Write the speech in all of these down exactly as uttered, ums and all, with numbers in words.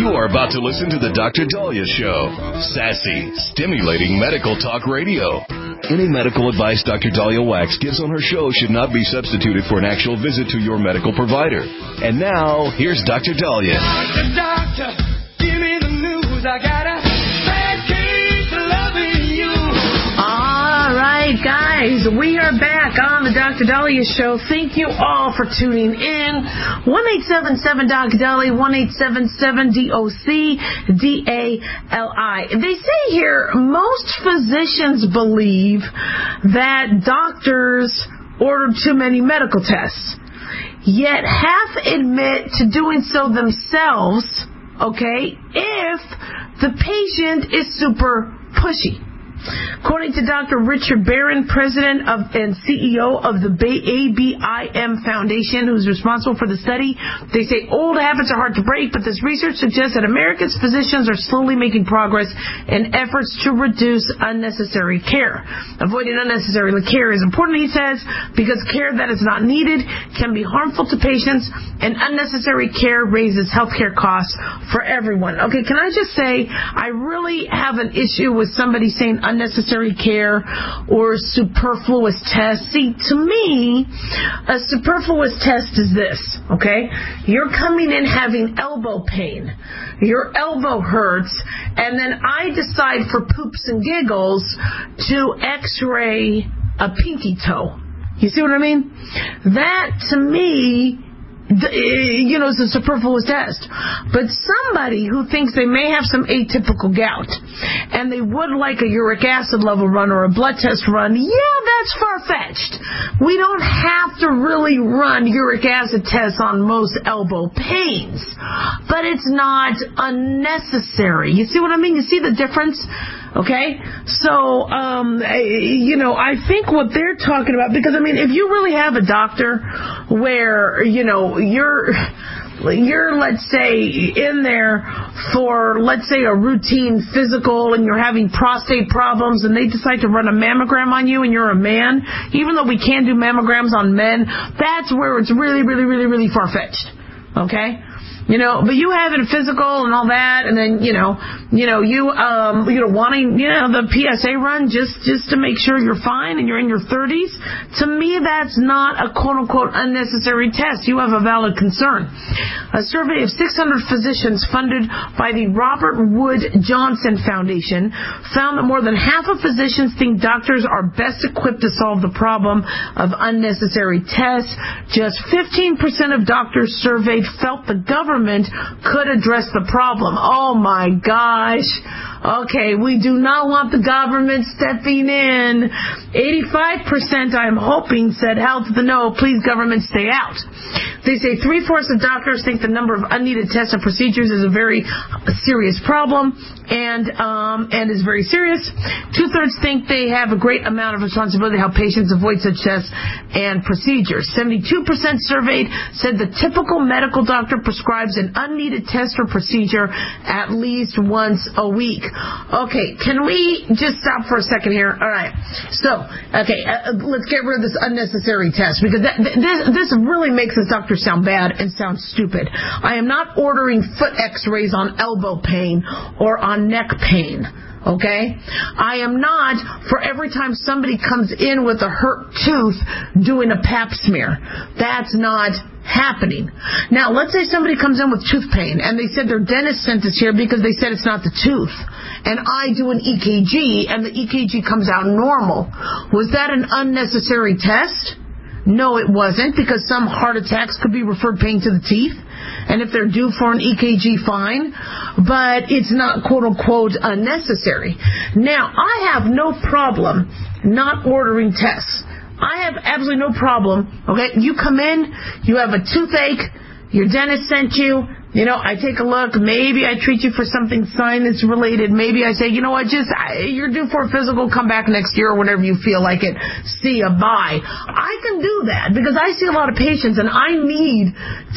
You're about to listen to the Doctor Daliah Show. Sassy, stimulating medical talk radio. Any medical advice Doctor Daliah Wax gives on her show should not be substituted for an actual visit to your medical provider. And now, here's Doctor Daliah. Doctor, doctor, give me the news. I got a bad case of loving you. All right, guys, we are back on the Doctor Daliah Show. Thank you all for tuning in. one eight seven seven D O C Dali, one eight seven seven D O C D A L I. They say here, most physicians believe that doctors order too many medical tests, yet half admit to doing so themselves, okay, if the patient is super pushy. According to Doctor Richard Barron, president of and C E O of the A B I M Foundation, who's responsible for the study, they say old habits are hard to break, but this research suggests that Americans' physicians are slowly making progress in efforts to reduce unnecessary care. Avoiding unnecessary care is important, he says, because care that is not needed can be harmful to patients, and unnecessary care raises healthcare costs for everyone. Okay, can I just say, I really have an issue with somebody saying unnecessary care or superfluous tests. See, to me, a superfluous test is this, okay? You're coming in having elbow pain. Your elbow hurts, and then I decide for poops and giggles to x-ray a pinky toe. You see what I mean? That, to me, you know, it's a superfluous test. But somebody who thinks they may have some atypical gout and they would like a uric acid level run or a blood test run, yeah, that's far-fetched. We don't have to really run uric acid tests on most elbow pains, but it's not unnecessary. You see what I mean? You see the difference? Okay, so, um, you know, I think what they're talking about, because, I mean, if you really have a doctor where, you know, you're, you're, let's say, in there for, let's say, a routine physical and you're having prostate problems and they decide to run a mammogram on you and you're a man, even though we can do mammograms on men, that's where it's really, really, really, really far-fetched. Okay? You know, but you having a physical and all that, and then, you know, you know, you, um, you know, wanting, you know, the P S A run just, just to make sure you're fine and you're in your thirties, to me, that's not a quote-unquote unnecessary test. You have a valid concern. A survey of six hundred physicians funded by the Robert Wood Johnson Foundation found that more than half of physicians think doctors are best equipped to solve the problem of unnecessary tests. Just fifteen percent of doctors surveyed felt the government could address the problem. Oh my gosh. Okay, we do not want the government stepping in. eighty-five percent, I'm hoping, said hell to the no, please government stay out. They say three-fourths of doctors think the number of unneeded tests and procedures is a very serious problem and um, and is very serious. Two-thirds think they have a great amount of responsibility to help patients avoid such tests and procedures. seventy-two percent surveyed said the typical medical doctor prescribes an unneeded test or procedure at least once a week. Okay, can we just stop for a second here? All right. So, okay, uh, let's get rid of this unnecessary test, because that, this, this really makes this doctor sound bad and sound stupid. I am not ordering foot x-rays on elbow pain or on neck pain. Okay? I am not, for every time somebody comes in with a hurt tooth, doing a pap smear. That's not happening. Now, let's say somebody comes in with tooth pain, and they said their dentist sent us here because they said it's not the tooth. And I do an E K G, and the E K G comes out normal. Was that an unnecessary test? No, it wasn't, because some heart attacks could be referred pain to the teeth. And if they're due for an E K G, fine. But it's not, quote-unquote, unnecessary. Now, I have no problem not ordering tests. I have absolutely no problem, okay? You come in, you have a toothache, your dentist sent you, you know, I take a look, maybe I treat you for something sinus related, maybe I say, you know what, just, I, you're due for a physical, come back next year or whenever you feel like it, see ya, bye. I can do that because I see a lot of patients and I need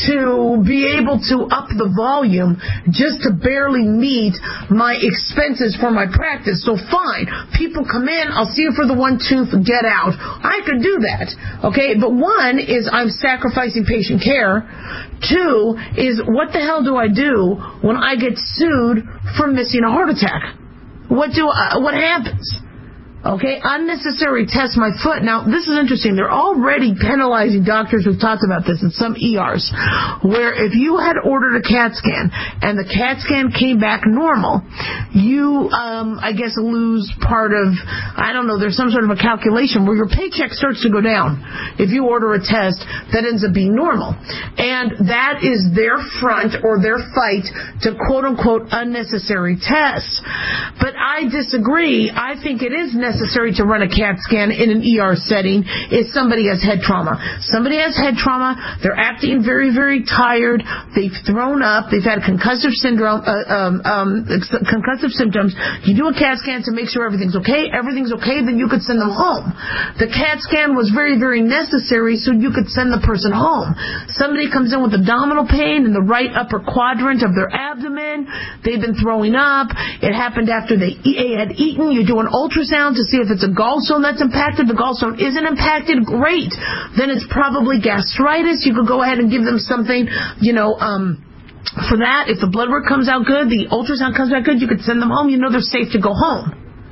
to be able to up the volume just to barely meet my expenses for my practice. So fine, people come in, I'll see you for the one tooth, get out. I could do that, okay? But one is I'm sacrificing patient care. Two is what the hell do I do when I get sued for missing a heart attack? What do I, what happens? Okay, unnecessary test my foot. Now, this is interesting. They're already penalizing doctors. We've talked about this in some E Rs, where if you had ordered a CAT scan and the CAT scan came back normal, you, um, I guess, lose part of, I don't know, there's some sort of a calculation where your paycheck starts to go down if you order a test that ends up being normal. And that is their front or their fight to quote-unquote unnecessary tests. But I disagree. I think it is necessary necessary to run a CAT scan in an E R setting if somebody has head trauma. Somebody has head trauma, they're acting very, very tired, they've thrown up, they've had concussive syndrome, uh, um, um, concussive symptoms. You do a CAT scan to make sure everything's okay. Everything's okay, then you could send them home. The CAT scan was very, very necessary so you could send the person home. Somebody comes in with abdominal pain in the right upper quadrant of their abdomen. They've been throwing up. It happened after they had eaten. You do an ultrasound to see if it's a gallstone that's impacted. The gallstone isn't impacted. Great. Then it's probably gastritis. You could go ahead and give them something, you know, um, for that. If the blood work comes out good, the ultrasound comes out good, you could send them home. You know they're safe to go home.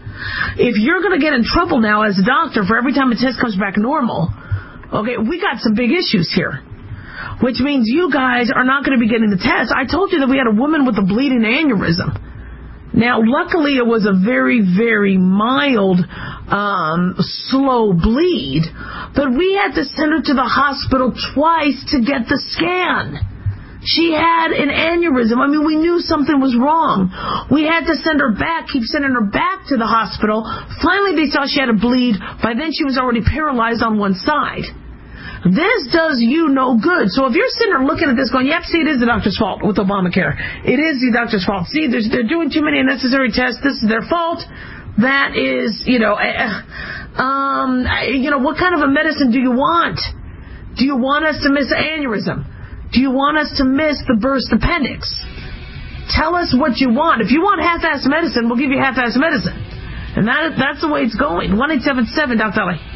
If you're going to get in trouble now as a doctor for every time a test comes back normal, okay, we got some big issues here. Which means you guys are not going to be getting the test. I told you that we had a woman with a bleeding aneurysm. Now, luckily, it was a very, very mild, um, slow bleed, but we had to send her to the hospital twice to get the scan. She had an aneurysm. I mean, we knew something was wrong. We had to send her back, keep sending her back to the hospital. Finally, they saw she had a bleed. By then, she was already paralyzed on one side. This does you no good. So if you're sitting there looking at this going, yep, see, it is the doctor's fault with Obamacare. It is the doctor's fault. See, they're doing too many unnecessary tests. This is their fault. That is, you know, uh, um, you know, what kind of a medicine do you want? Do you want us to miss an aneurysm? Do you want us to miss the burst appendix? Tell us what you want. If you want half-assed medicine, we'll give you half-assed medicine. And that, that's the way it's going. one eight seven seven, Doctor Ellie.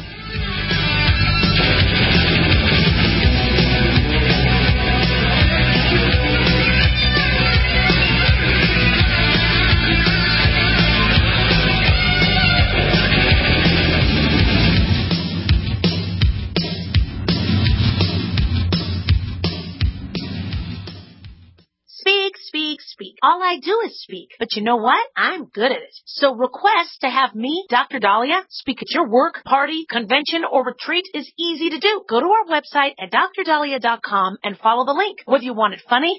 Speak. All I do is speak. But you know what? I'm good at it. So request to have me, Doctor Dahlia, speak at your work, party, convention, or retreat is easy to do. Go to our website at d r dahlia dot com and follow the link. Whether you want it funny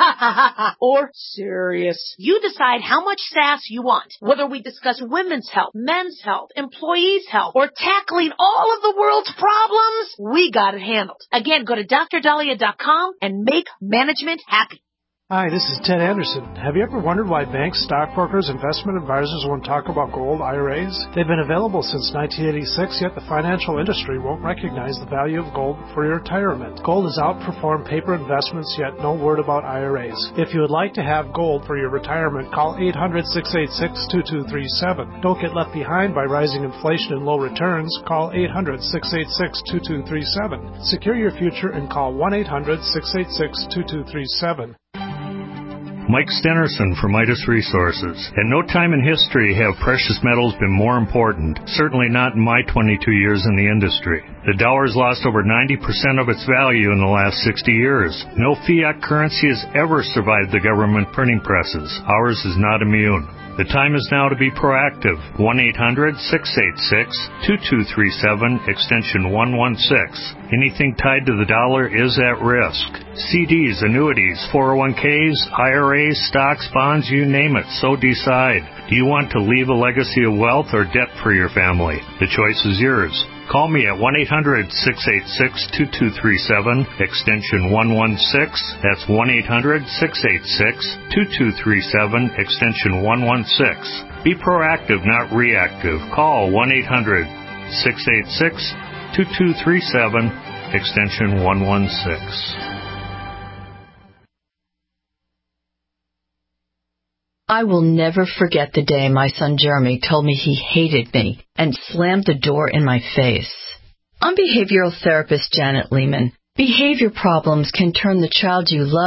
or serious, you decide how much sass you want. Whether we discuss women's health, men's health, employees' health, or tackling all of the world's problems, we got it handled. Again, go to d r dahlia dot com and make management happy. Hi, this is Ted Anderson. Have you ever wondered why banks, stockbrokers, investment advisors won't talk about gold I R As? They've been available since nineteen eighty-six, yet the financial industry won't recognize the value of gold for your retirement. Gold has outperformed paper investments, yet no word about I R As. If you would like to have gold for your retirement, call eight hundred, six eight six, two two three seven. Don't get left behind by rising inflation and low returns. Call eight hundred, six eight six, two two three seven. Secure your future and call one eight hundred, six eight six, two two three seven. Mike Stenerson from Midas Resources. At no time in history have precious metals been more important, certainly not in my twenty-two years in the industry. The dollar's lost over ninety percent of its value in the last sixty years. No fiat currency has ever survived the government printing presses. Ours is not immune. The time is now to be proactive. one eight hundred, six eight six, two two three seven, extension one one six. Anything tied to the dollar is at risk. C Ds, annuities, four oh one k's, I R As, stocks, bonds, you name it, so decide. Do you want to leave a legacy of wealth or debt for your family? The choice is yours. Call me at one eight hundred, six eight six, two two three seven, extension one one six. That's one eight hundred, six eight six, two two three seven, extension one one six. Be proactive, not reactive. Call one eight hundred, six eight six, two two three seven, extension one one six. I will never forget the day my son Jeremy told me he hated me and slammed the door in my face. I'm behavioral therapist Janet Lehman. Behavior problems can turn the child you love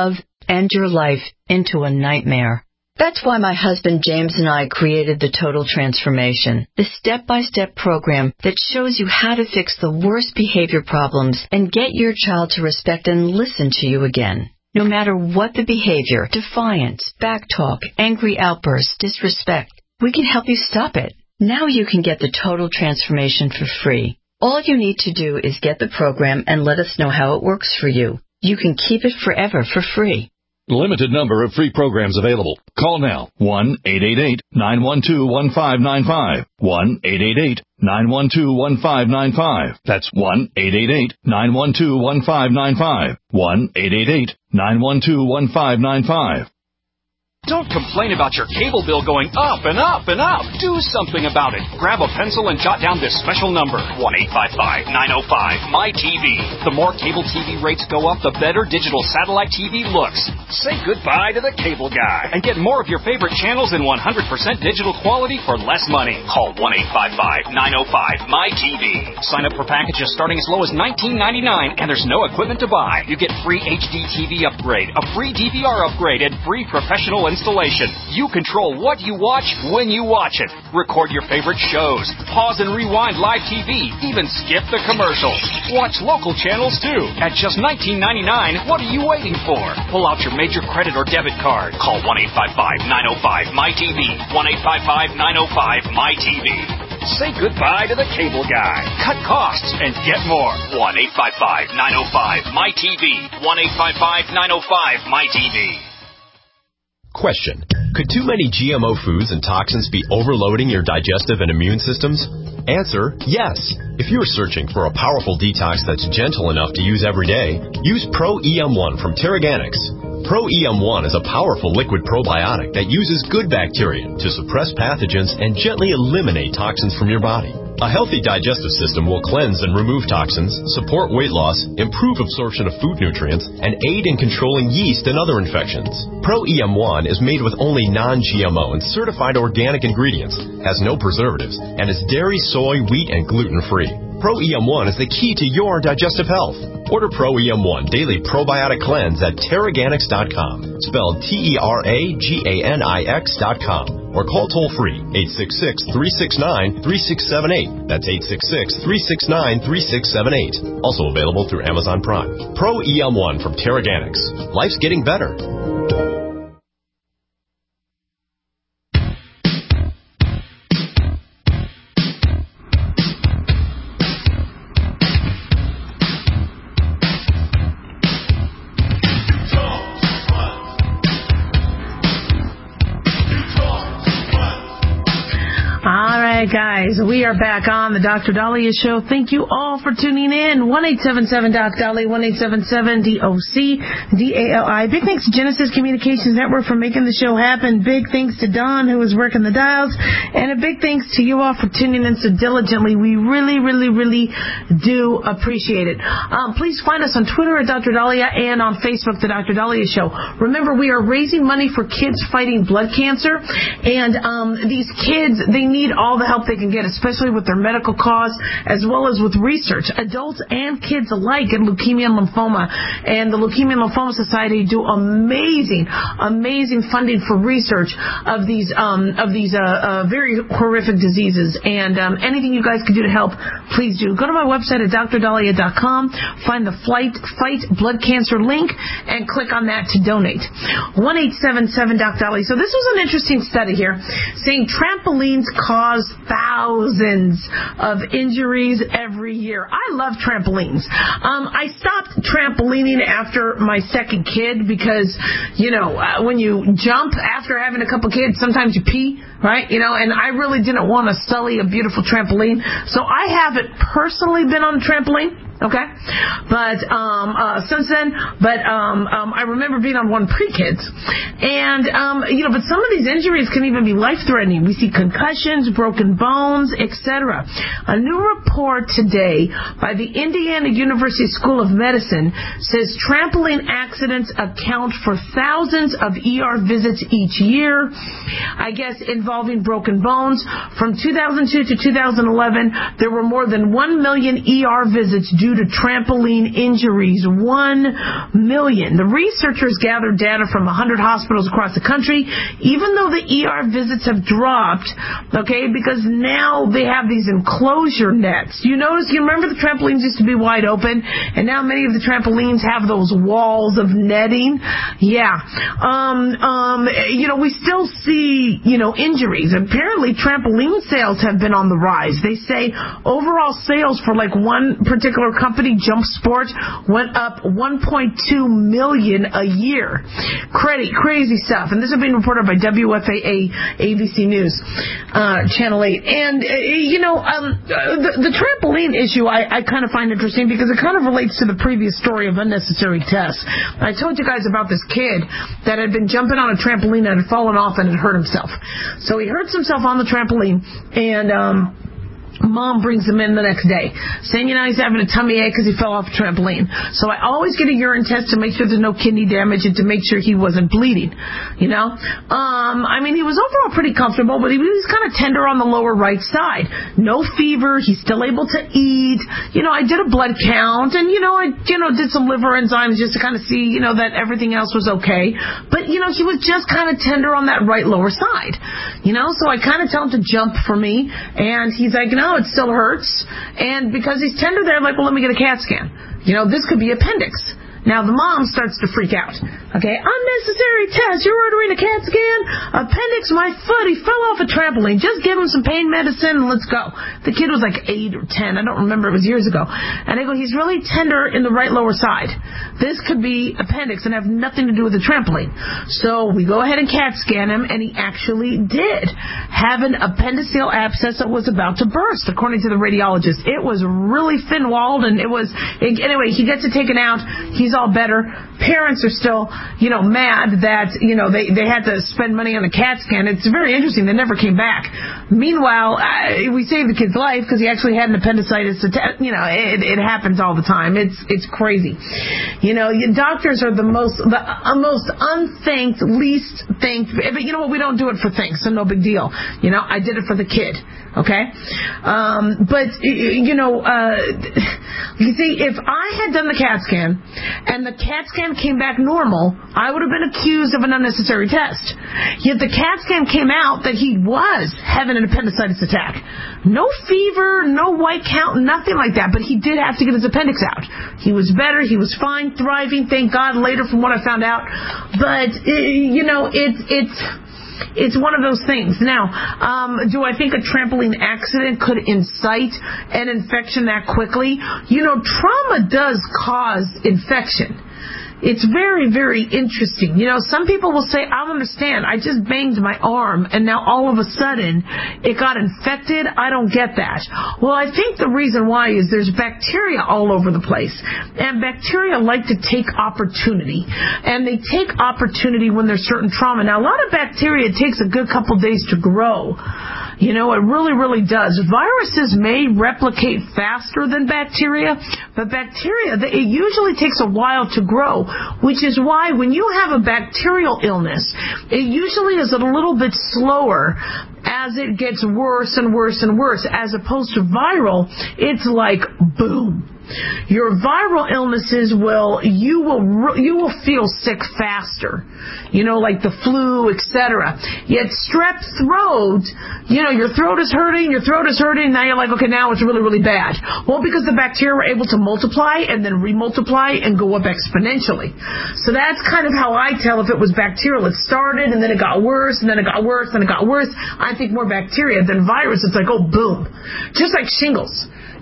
end your life into a nightmare. That's why my husband James and I created the Total Transformation, the step-by-step program that shows you how to fix the worst behavior problems and get your child to respect and listen to you again. No matter what the behavior, defiance, backtalk, angry outbursts, disrespect, we can help you stop it. Now you can get the Total Transformation for free. All you need to do is get the program and let us know how it works for you. You can keep it forever for free. Limited number of free programs available. Call now. one eight eight eight, nine one two, one five nine five. one eight eight eight, nine one two, one five nine five. That's one eight eight eight, nine one two, one five nine five. one eight eight eight, nine one two, one five nine five. Don't complain about your cable bill going up and up and up. Do something about it. Grab a pencil and jot down this special number, one eight five five, nine oh five, M Y T V. The more cable T V rates go up, the better digital satellite T V looks. Say goodbye to the cable guy and get more of your favorite channels in one hundred percent digital quality for less money. Call one eight five five, nine oh five, M Y T V. Sign up for packages starting as low as nineteen ninety-nine, and there's no equipment to buy. You get free H D T V upgrade, a free D V R upgrade, and free professional installation. You control what you watch when you watch it. Record your favorite shows. Pause and rewind live T V. Even skip the commercials. Watch local channels too. At just nineteen ninety-nine, what are you waiting for? Pull out your major credit or debit card. Call one eight five five, nine oh five, M Y T V. one eight five five, nine oh five, M Y T V. Say goodbye to the cable guy. Cut costs and get more. one eight five five, nine oh five, M Y T V. one eight five five, nine oh five, M Y T V. Question. Could too many G M O foods and toxins be overloading your digestive and immune systems? Answer, yes. If you're searching for a powerful detox that's gentle enough to use every day, use Pro E M one from Terraganics. Pro E M one is a powerful liquid probiotic that uses good bacteria to suppress pathogens and gently eliminate toxins from your body. A healthy digestive system will cleanse and remove toxins, support weight loss, improve absorption of food nutrients, and aid in controlling yeast and other infections. Pro E M one is made with only non-G M O and certified organic ingredients, has no preservatives, and is dairy, soy, wheat, and gluten-free. Pro E M one is the key to your digestive health. Order Pro E M one Daily Probiotic Cleanse at Terraganics dot com, spelled T E R A G A N I X dot com, or call toll-free eight six six, three six nine, three six seven eight. That's eight six six, three six nine, three six seven eight. Also available through Amazon Prime. Pro E M one from Terraganics. Life's getting better. Guys, we are back on the Doctor Dahlia Show. Thank you all for tuning in. one eight seven seven, D O C Dahlia, one eight seven seven, D O C D A L I. Big thanks to Genesis Communications Network for making the show happen. Big thanks to Don, who is working the dials. And a big thanks to you all for tuning in so diligently. We really, really, really do appreciate it. Um, please find us on Twitter at Doctor Dahlia and on Facebook, the Doctor Dahlia Show. Remember, we are raising money for kids fighting blood cancer. And um, these kids, they need all the help they can get, especially with their medical costs, as well as with research. Adults and kids alike in leukemia and lymphoma. And the Leukemia and Lymphoma Society do amazing, amazing funding for research of these um, of these uh, uh, very horrific diseases. And um, anything you guys can do to help, please do. Go to my website at Dr Dahlia dot com, find the Flight Fight Blood Cancer link, and click on that to donate. one eight seven seven, D O C Dahlia. So this was an interesting study here, saying trampolines cause thousands of injuries every year. I love trampolines. Um, I stopped trampolining after my second kid because, you know, uh, when you jump after having a couple kids, sometimes you pee, right? You know, and I really didn't want to sully a beautiful trampoline. So I haven't personally been on a trampoline. Okay, but um, uh, since then, but um, um, I remember being on one pre-kids, and um, you know, but some of these injuries can even be life-threatening. We see concussions, broken bones, et cetera. A new report today by the Indiana University School of Medicine says trampoline accidents account for thousands of E R visits each year, I guess involving broken bones. From two thousand two to two thousand eleven, there were more than one million E R visits due to trampoline injuries. one million. The researchers gathered data from one hundred hospitals across the country, even though the E R visits have dropped, okay, because now they have these enclosure nets. You notice, you remember the trampolines used to be wide open, and now many of the trampolines have those walls of netting? Yeah. Um, um, you know, we still see, you know, injuries. Apparently, trampoline sales have been on the rise. They say overall sales for like one particular company, Jump Sport, went up one point two million a year. Crazy, crazy stuff. And this is being reported by W F A A, A B C News, uh, Channel eight. And, uh, you know, um, the, the trampoline issue I, I kind of find interesting because it kind of relates to the previous story of unnecessary tests. I told you guys about this kid that had been jumping on a trampoline and had fallen off and had hurt himself. So he hurts himself on the trampoline, and um Mom brings him in the next day, saying, you know, he's having a tummy ache because he fell off a trampoline. So I always get a urine test to make sure there's no kidney damage and to make sure he wasn't bleeding, you know. Um, I mean, he was overall pretty comfortable, but he was kind of tender on the lower right side. No fever. He's still able to eat. You know, I did a blood count, and, you know, I, you know, did some liver enzymes just to kind of see, you know, that everything else was okay. But, you know, he was just kind of tender on that right lower side, you know. So I kind of tell him to jump for me, and he's like, no, it still hurts. And because he's tender there, I'm like, well, let me get a CAT scan. You know, this could be appendix. Now, the mom starts to freak out. Okay, unnecessary test. You're ordering a CAT scan? Appendix, my foot. He fell off a trampoline. Just give him some pain medicine and let's go. The kid was like eight or ten. I don't remember. It was years ago. And I go, he's really tender in the right lower side. This could be appendix and have nothing to do with the trampoline. So we go ahead and CAT scan him, and he actually did have an appendiceal abscess that was about to burst, according to the radiologist. It was really thin-walled, and it was... It, anyway, he gets it taken out. He's all better. Parents are still, you know, mad that, you know, they, they had to spend money on a CAT scan. It's very interesting. They never came back. Meanwhile, uh, we saved the kid's life because he actually had an appendicitis. You know, it, it happens all the time. It's it's crazy. You know, doctors are the most, the uh, most unthanked, least thanked. But you know what? We don't do it for thanks, so no big deal. You know, I did it for the kid. Okay? Um, but, you know, uh, you see, if I had done the CAT scan and the CAT scan came back normal, I would have been accused of an unnecessary test. Yet the CAT scan came out that he was having an appendicitis attack. No fever, no white count, nothing like that, but he did have to get his appendix out. He was better, he was fine, thriving, thank God, later from what I found out. But, you know, it, it's... It's one of those things. Now, um, do I think a trampoline accident could incite an infection that quickly? You know, trauma does cause infection. It's very, very interesting. You know, some people will say, I don't understand. I just banged my arm, and now all of a sudden it got infected. I don't get that. Well, I think the reason why is there's bacteria all over the place. And bacteria like to take opportunity. And they take opportunity when there's certain trauma. Now, a lot of bacteria takes a good couple days to grow. You know, it really, really does. Viruses may replicate faster than bacteria, but bacteria, it usually takes a while to grow, which is why when you have a bacterial illness, it usually is a little bit slower as it gets worse and worse and worse, as opposed to viral, it's like boom. Your viral illnesses will, you will, you will feel sick faster, you know, like the flu, et cetera. Yet strep throat, you know, your throat is hurting, your throat is hurting, now you're like, okay, now it's really, really bad. Well, because the bacteria were able to multiply and then remultiply and go up exponentially. So that's kind of how I tell if it was bacterial. It started and then it got worse and then it got worse and it got worse. I think more bacteria than virus. It's like, oh, boom. Just like shingles.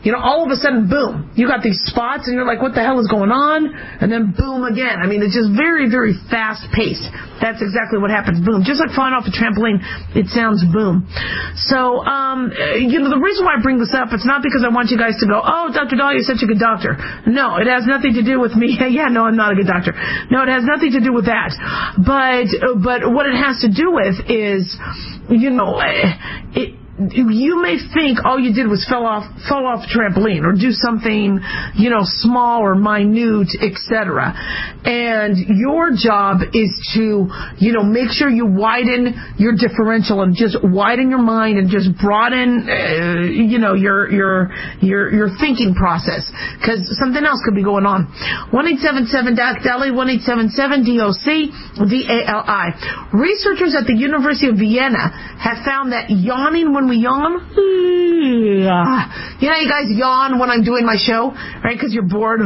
you know, all of a sudden, boom, you got these spots and you're like, what the hell is going on? And then boom again. I mean, it's just very, very fast paced. That's exactly what happens. Boom. Just like flying off a trampoline, it sounds boom. So, um, you know, the reason why I bring this up, it's not because I want you guys to go, oh, Doctor Dahlia is such a good doctor. No, it has nothing to do with me. Yeah, no, I'm not a good doctor. No, it has nothing to do with that. But, but what it has to do with is, you know, it, you may think all you did was fell off, fell off a trampoline or do something, you know, small or minute, et cetera. And your job is to, you know, make sure you widen your differential and just widen your mind and just broaden, uh, you know, your your your your thinking process, because something else could be going on. one eight seven seven D O C D A L I, one eight seven seven D O C D A L I. Researchers at the University of Vienna have found that yawning when we yawn, you know, you guys yawn when I'm doing my show, right, because you're bored.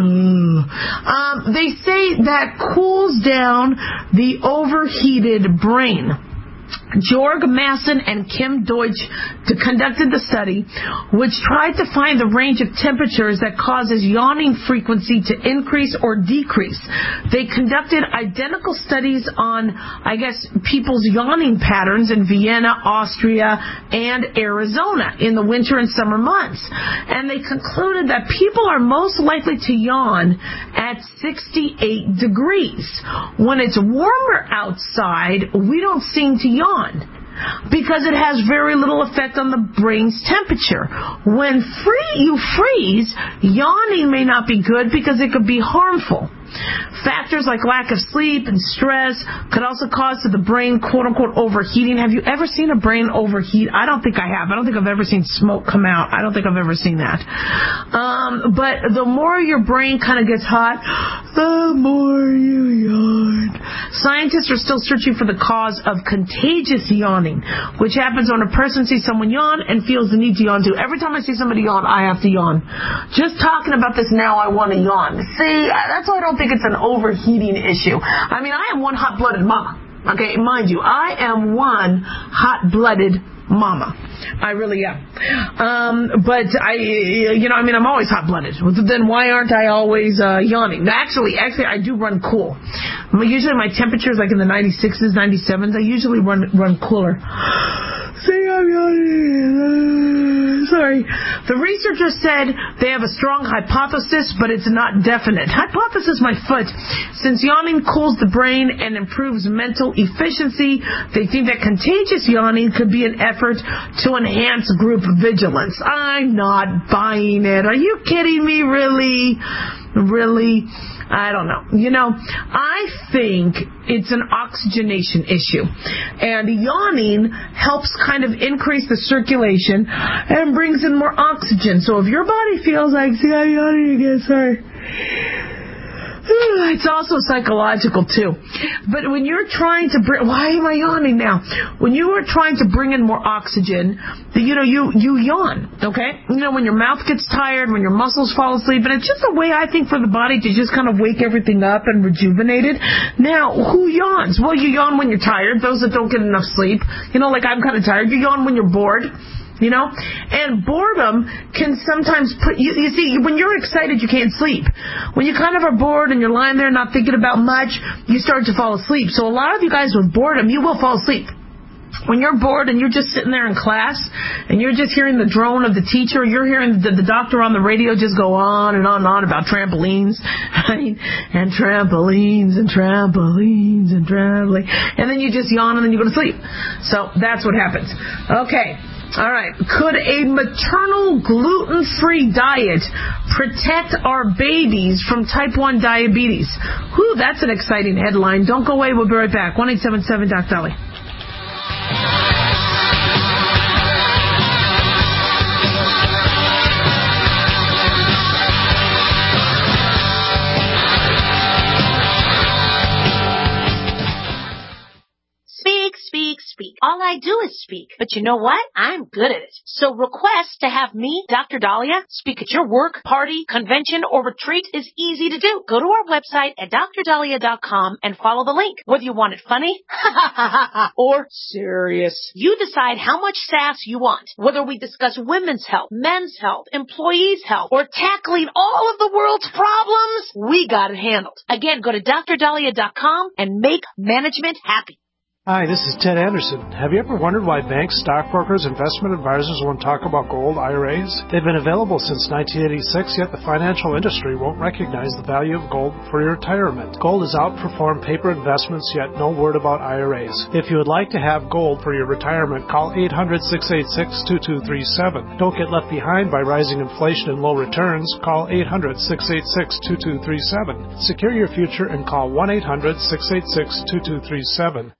Um, they say that cools down the overheated brain. Georg Masson and Kim Deutsch conducted the study, which tried to find the range of temperatures that causes yawning frequency to increase or decrease. They conducted identical studies on, I guess, people's yawning patterns in Vienna, Austria, and Arizona in the winter and summer months. And they concluded that people are most likely to yawn at sixty-eight degrees. When it's warmer outside, we don't seem to yawn, because it has very little effect on the brain's temperature. When free, you freeze, yawning may not be good because it could be harmful. Factors like lack of sleep and stress could also cause to the brain, quote-unquote, overheating. Have you ever seen a brain overheat? I don't think I have. I don't think I've ever seen smoke come out. I don't think I've ever seen that. Um, but the more your brain kind of gets hot, the more you yawn. Scientists are still searching for the cause of contagious yawning, which happens when a person sees someone yawn and feels the need to yawn too. Every time I see somebody yawn, I have to yawn. Just talking about this now, I want to yawn. See, that's why I don't think it's an overheating issue. I mean, I am one hot-blooded mama. Okay, mind you, I am one hot-blooded mama. I really am. Um, but I, you know, I mean, I'm always hot-blooded. Then why aren't I always uh, yawning? Actually, actually, I do run cool. Usually my temperature is like in the ninety-sixes, ninety-sevens. I usually run run cooler. See, I'm yawning. Sorry. The researchers said they have a strong hypothesis, but it's not definite. Hypothesis, my foot. Since yawning cools the brain and improves mental efficiency, they think that contagious yawning could be an effort to enhance group vigilance. I'm not buying it. Are you kidding me? Really? Really? I don't know. You know, I think it's an oxygenation issue. And yawning helps kind of increase the circulation and brings in more oxygen. So if your body feels like, see, I'm yawning again, sorry. It's also psychological too. But when you're trying to bring, why am I yawning now? When you are trying to bring in more oxygen, you know, you, you yawn, okay? You know, when your mouth gets tired, when your muscles fall asleep, and it's just a way, I think, for the body to just kind of wake everything up and rejuvenate it. Now, who yawns? Well, you yawn when you're tired, those that don't get enough sleep. You know, like I'm kind of tired. You yawn when you're bored. You know, and boredom can sometimes put you, you see, when you're excited, you can't sleep. When you kind of are bored and you're lying there not thinking about much, you start to fall asleep. So a lot of you guys with boredom, you will fall asleep. When you're bored and you're just sitting there in class and you're just hearing the drone of the teacher, you're hearing the, the doctor on the radio just go on and on and on about trampolines and trampolines and trampolines and trampolines, and then you just yawn and then you go to sleep. So that's what happens. Okay. All right. Could a maternal gluten-free diet protect our babies from type one diabetes? Whew, that's an exciting headline. Don't go away. We'll be right back. one eight seven seven D O C D A L I. Speak, speak, speak. speak. All I do is speak. But you know what? I'm good at it. So request to have me, Doctor Dahlia, speak at your work, party, convention, or retreat is easy to do. Go to our website at dr dahlia dot com and follow the link. Whether you want it funny or serious, you decide how much sass you want. Whether we discuss women's health, men's health, employees' health, or tackling all of the world's problems, we got it handled. Again, go to dr dahlia dot com and make management happy. Hi, this is Ted Anderson. Have you ever wondered why banks, stockbrokers, investment advisors won't talk about gold I R As? They've been available since nineteen eighty-six, yet the financial industry won't recognize the value of gold for your retirement. Gold has outperformed paper investments, yet no word about I R As. If you would like to have gold for your retirement, call eight hundred, six eight six, two two three seven. Don't get left behind by rising inflation and low returns. Call eight hundred, six eight six, two two three seven. Secure your future and call one eight hundred, six eight six, two two three seven.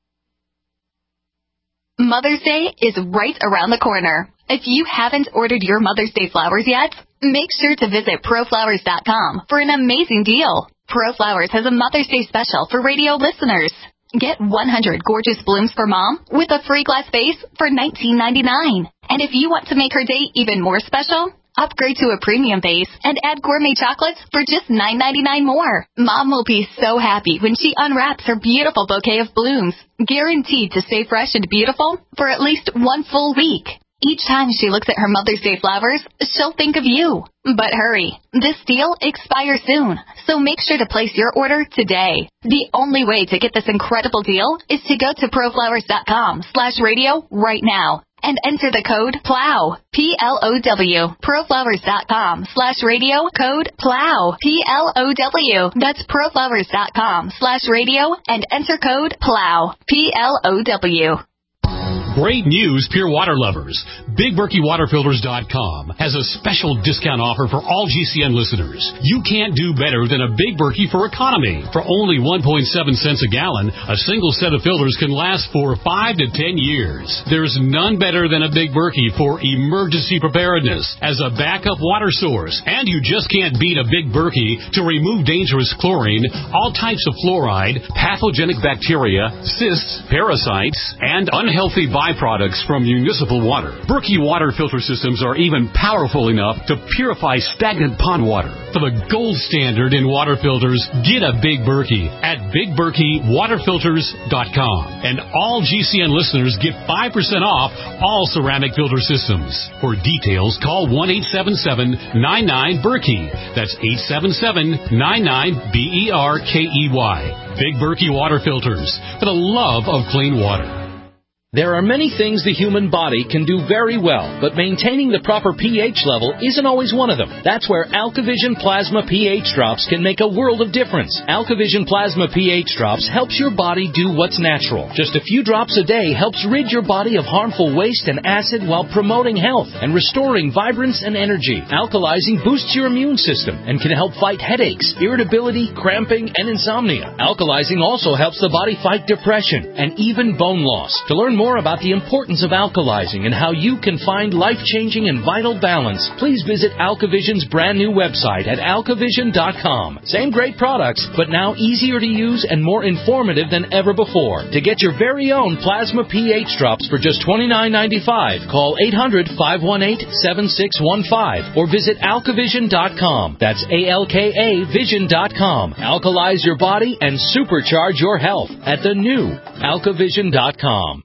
Mother's Day is right around the corner. If you haven't ordered your Mother's Day flowers yet, make sure to visit pro flowers dot com for an amazing deal. ProFlowers has a Mother's Day special for radio listeners. Get one hundred gorgeous blooms for Mom with a free glass vase for nineteen ninety-nine. And if you want to make her day even more special, upgrade to a premium vase and add gourmet chocolates for just nine ninety-nine more. Mom will be so happy when she unwraps her beautiful bouquet of blooms, guaranteed to stay fresh and beautiful for at least one full week. Each time she looks at her Mother's Day flowers, she'll think of you. But hurry, this deal expires soon, so make sure to place your order today. The only way to get this incredible deal is to go to pro flowers dot com slash radio right now and enter the code PLOW, P L O W, pro flowers dot com slash radio, code PLOW, P L O W. That's pro flowers dot com slash radio and enter code PLOW, P L O W. Great news, Pure Water lovers. Big Berkey Water Filters dot com has a special discount offer for all G C N listeners. You can't do better than a Big Berkey for economy. For only one point seven cents a gallon, a single set of filters can last for five to ten years. There's none better than a Big Berkey for emergency preparedness as a backup water source. And you just can't beat a Big Berkey to remove dangerous chlorine, all types of fluoride, pathogenic bacteria, cysts, parasites, and unhealthy byproducts from municipal water. Berkey water filter systems are even powerful enough to purify stagnant pond water. For the gold standard in water filters, get a Big Berkey at big berkey water filters dot com. And all G C N listeners get five percent off all ceramic filter systems. For details, call one eight seven seven, nine nine, Berkey. That's eight seven seven, nine nine, B E R K E Y. Big Berkey Water Filters, for the love of clean water. There are many things the human body can do very well, but maintaining the proper pH level isn't always one of them. That's where AlkaVision Plasma pH Drops can make a world of difference. AlkaVision Plasma pH Drops helps your body do what's natural. Just a few drops a day helps rid your body of harmful waste and acid while promoting health and restoring vibrance and energy. Alkalizing boosts your immune system and can help fight headaches, irritability, cramping, and insomnia. Alkalizing also helps the body fight depression and even bone loss. To learn more about the importance of alkalizing and how you can find life-changing and vital balance, please visit AlkaVision's brand new website at alka vision dot com. Same great products, but now easier to use and more informative than ever before. To get your very own Plasma pH Drops for just twenty-nine ninety-five, call eight hundred, five one eight, seven six one five or visit alka vision dot com. That's A L K A vision dot com. Alkalize your body and supercharge your health at the new alka vision dot com.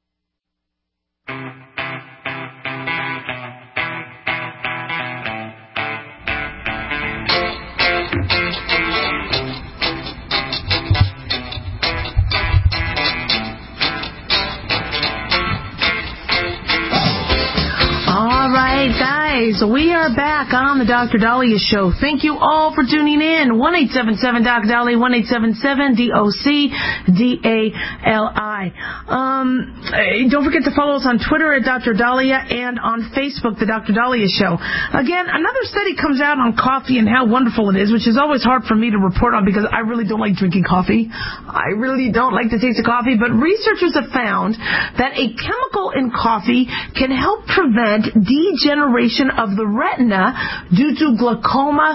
Guys, we are back on the Doctor Dahlia Show. Thank you all for tuning in. one eight seven seven D O C Dahlia, one eight seven seven D O C D A L I. Um, don't forget to follow us on Twitter at Doctor Dahlia and on Facebook, the Doctor Dahlia Show. Again, another study comes out on coffee and how wonderful it is, which is always hard for me to report on because I really don't like drinking coffee. I really don't like the taste of coffee, but researchers have found that a chemical in coffee can help prevent degeneration of the retina due to glaucoma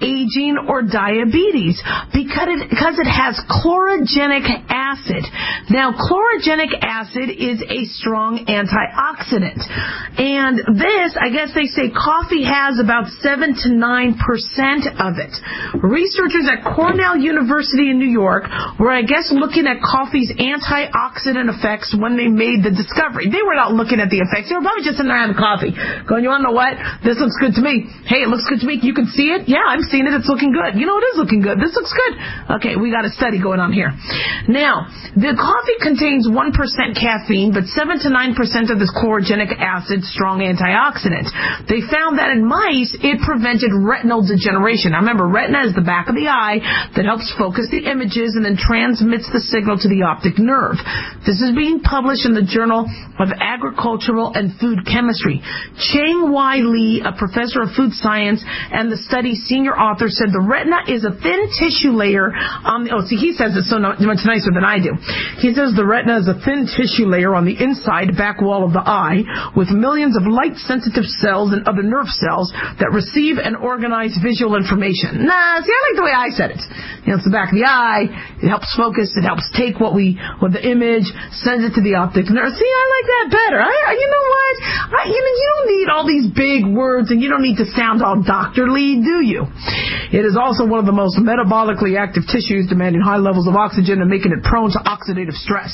aging or diabetes because it, because it has chlorogenic acid. Now, chlorogenic acid is a strong antioxidant. And this, I guess they say coffee has about seven to nine percent of it. Researchers at Cornell University in New York were, I guess, looking at coffee's antioxidant effects when they made the discovery. They were not looking at the effects. They were probably just sitting there having coffee, going, you want to know what? This looks good to me. Hey, it looks good to me. You can see it? Yeah, I'm seeing it. It's looking good. You know, it is looking good. This looks good. Okay, we got a study going on here. Now, the coffee contains one percent caffeine, but seven to nine percent of this chlorogenic acid, strong antioxidant. They found that in mice, it prevented retinal degeneration. Now, remember, retina is the back of the eye that helps focus the images and then transmits the signal to the optic nerve. This is being published in the Journal of Agricultural and Food Chemistry. Cheng-Wai Lee, a professor of food science and the study's senior author, said the retina is a thin tissue layer on the, oh, see, he says it so much nicer than I do. He says the retina is a thin tissue layer on the inside back wall of the eye with millions of light-sensitive cells and other nerve cells that receive and organize visual information. Nah, see, I like the way I said it. You know, it's the back of the eye. It helps focus. It helps take what we, what the image, sends it to the optic nerve. See, I like that better. I, I, you know what? I, you know, you don't need all these big words, and you don't need to sound all doctorly, do you? It is also one of the most metabolically active tissues, demanding high levels of oxygen and making it prone to oxidative stress.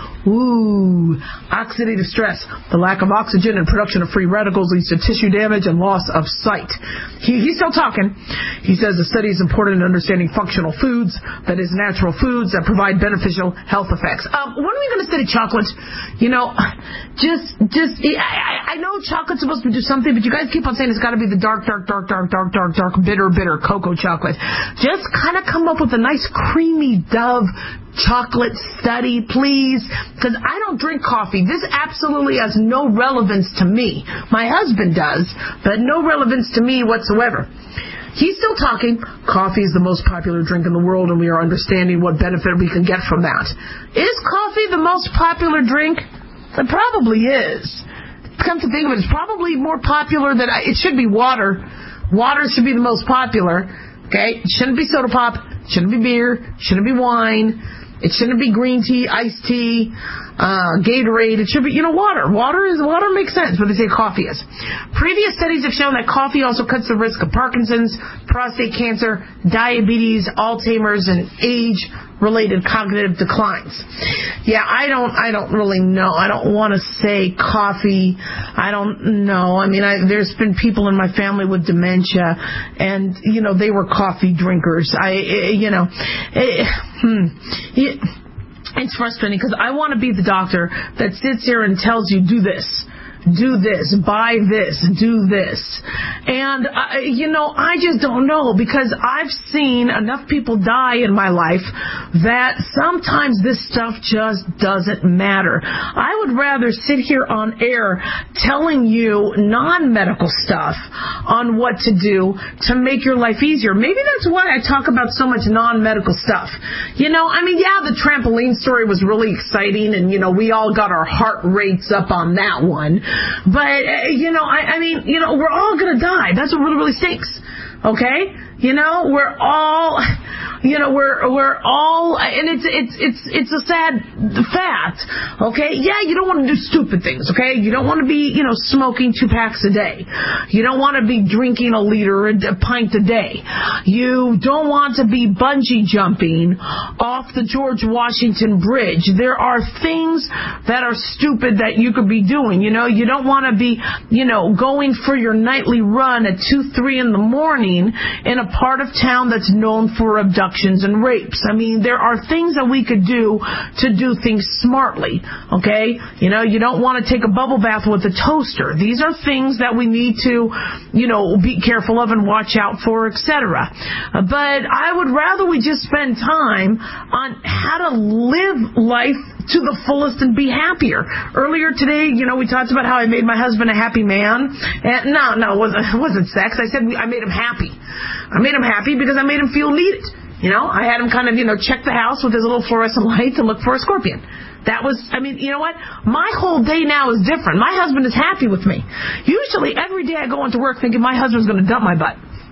Ooh, oxidative stress. The lack of oxygen and production of free radicals leads to tissue damage and loss of sight. He, he's still talking. He says the study is important in understanding functional foods, that is, natural foods that provide beneficial health effects. Um, when are we going to study chocolate? You know, just, just, I, I know chocolate's supposed to do something, but you guys keep on saying it's got to be the dark, dark, dark, dark, dark, dark, dark, bitter, bitter cocoa chocolate. Just kind of come up with a nice creamy Dove chocolate study, please, because I don't drink coffee. This absolutely has no relevance to me. My husband does, but no relevance to me whatsoever. He's still talking. Coffee is the most popular drink in the world, and we are understanding what benefit we can get from that. Is coffee the most popular drink? It probably is. Come to think of it, it's probably more popular than I, it should be water. Water should be the most popular. Okay, it shouldn't be soda pop. It shouldn't be beer. It shouldn't be wine. It shouldn't be green tea, iced tea, uh, Gatorade. It should be, you know, water. Water is water makes sense, but they say coffee is. Previous studies have shown that coffee also cuts the risk of Parkinson's, prostate cancer, diabetes, Alzheimer's, and age-related cognitive declines. Yeah, I don't, I don't really know. I don't want to say coffee. I don't know. I mean, I, there's been people in my family with dementia, and you know, they were coffee drinkers. I, you know, it, hmm. It, It's frustrating because I want to be the doctor that sits here and tells you, do this, do this, buy this, do this. And, uh, you know, I just don't know because I've seen enough people die in my life that sometimes this stuff just doesn't matter. I would rather sit here on air telling you non-medical stuff on what to do to make your life easier. Maybe that's why I talk about so much non-medical stuff. You know, I mean, yeah, the trampoline story was really exciting, and, you know, we all got our heart rates up on that one. But, uh, you know, I, I mean, you know, we're all going to die. That's what really, really stinks. Okay? You know, we're all, you know, we're, we're all, and it's, it's, it's, it's a sad fact. Okay? Yeah, you don't want to do stupid things. Okay? You don't want to be, you know, smoking two packs a day. You don't want to be drinking a liter, a pint a day. You don't want to be bungee jumping off the George Washington Bridge. There are things that are stupid that you could be doing. You know, you don't want to be, you know, going for your nightly run at two, three in the morning in a part of town that's known for abductions and rapes. I mean, there are things that we could do to do things smartly, okay? You know, you don't want to take a bubble bath with a toaster. These are things that we need to, you know, be careful of and watch out for, et cetera. Uh, but I would rather we just spend time on how to live life to the fullest and be happier. Earlier today, you know, we talked about how I made my husband a happy man. And no, no, it wasn't, it wasn't sex. I said we, I made him happy. I made him happy because I made him feel needed. You know, I had him kind of, you know, check the house with his little fluorescent lights and look for a scorpion. That was, I mean, you know what? My whole day now is different. My husband is happy with me. Usually, every day I go into work thinking my husband's going to dump my butt.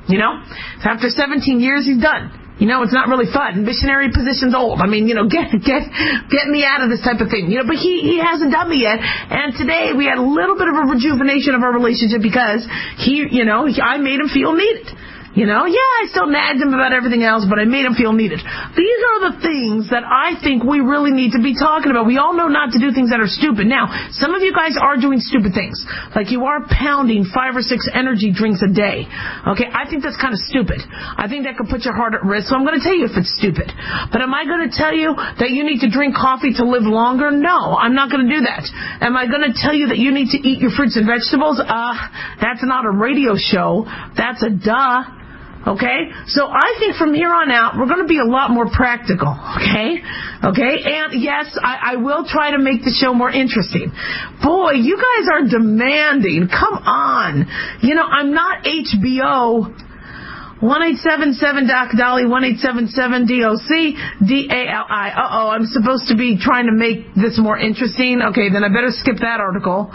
You know? After seventeen years, he's done. You know, it's not really fun. Missionary position's old. I mean, you know, get get get me out of this type of thing. You know, but he, he hasn't done me yet. And today we had a little bit of a rejuvenation of our relationship because he, you know, he, I made him feel needed. You know, yeah, I still nagged him about everything else, but I made him feel needed. These are the things that I think we really need to be talking about. We all know not to do things that are stupid. Now, some of you guys are doing stupid things. Like you are pounding five or six energy drinks a day. Okay, I think that's kind of stupid. I think that could put your heart at risk, so I'm going to tell you if it's stupid. But am I going to tell you that you need to drink coffee to live longer? No, I'm not going to do that. Am I going to tell you that you need to eat your fruits and vegetables? Uh, that's not a radio show. That's a duh. Okay? So I think from here on out, we're going to be a lot more practical. Okay? Okay? And yes, I, I will try to make the show more interesting. Boy, you guys are demanding. Come on. You know, I'm not H B O. one eight seven seven Doc Dolly, one eight seven seven D O C D A L I. Uh-oh, I'm supposed to be trying to make this more interesting. Okay, then I better skip that article.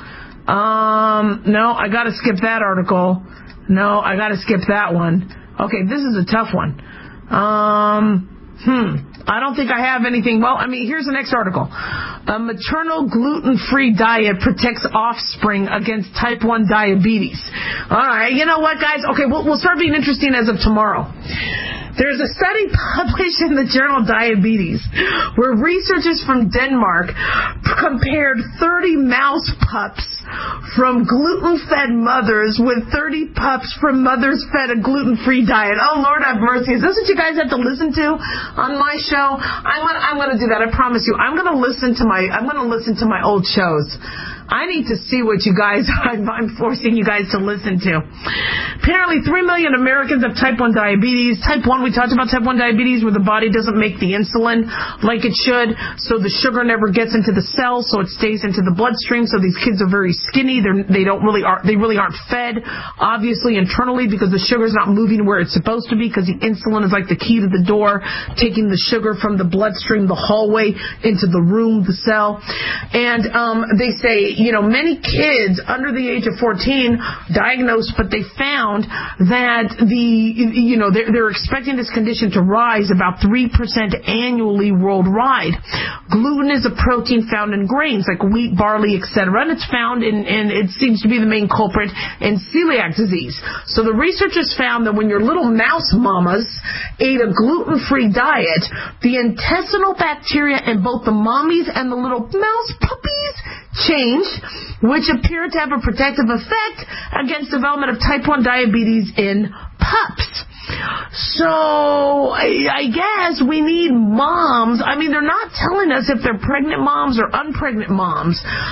Um, no, I got to skip that article. No, I got to skip that one. Okay, this is a tough one. Um, hmm. I don't think I have anything. Well, I mean, here's the next article. A maternal gluten-free diet protects offspring against type one diabetes. All right, you know what, guys? Okay, we'll, we'll start being interesting as of tomorrow. There's a study published in the journal Diabetes where researchers from Denmark compared thirty mouse pups from gluten-fed mothers with thirty pups from mothers fed a gluten-free diet. Oh, Lord have mercy. Is this what you guys have to listen to on my show? I'm gonna, I'm going to do that. I promise you. I'm going to listen to my, I'm going to listen to my old shows. I need to see what you guys, I'm, I'm forcing you guys to listen to. Apparently, three million Americans have type one diabetes. Type one, we talked about type one diabetes where the body doesn't make the insulin like it should, so the sugar never gets into the cells, so it stays into the bloodstream, so these kids are very skinny. They're, they don't really are, they really aren't fed, obviously, internally, because the sugar's not moving where it's supposed to be, because the insulin is like the key to the door, taking the sugar from the bloodstream, the hallway, into the room, the cell. And um, they say, you know, many kids under the age of fourteen diagnosed, but they found that the, you know, they're, they're expecting this condition to rise about three percent annually worldwide. Gluten is a protein found in grains like wheat, barley, et cetera, and it's found in, and it seems to be the main culprit in celiac disease. So the researchers found that when your little mouse mamas ate a gluten-free diet, the intestinal bacteria in both the mommies and the little mouse puppies changed, which appeared to have a protective effect against development of type one diabetes in pups. So, I, I guess we need moms. I mean, they're not telling us if they're pregnant moms or unpregnant moms,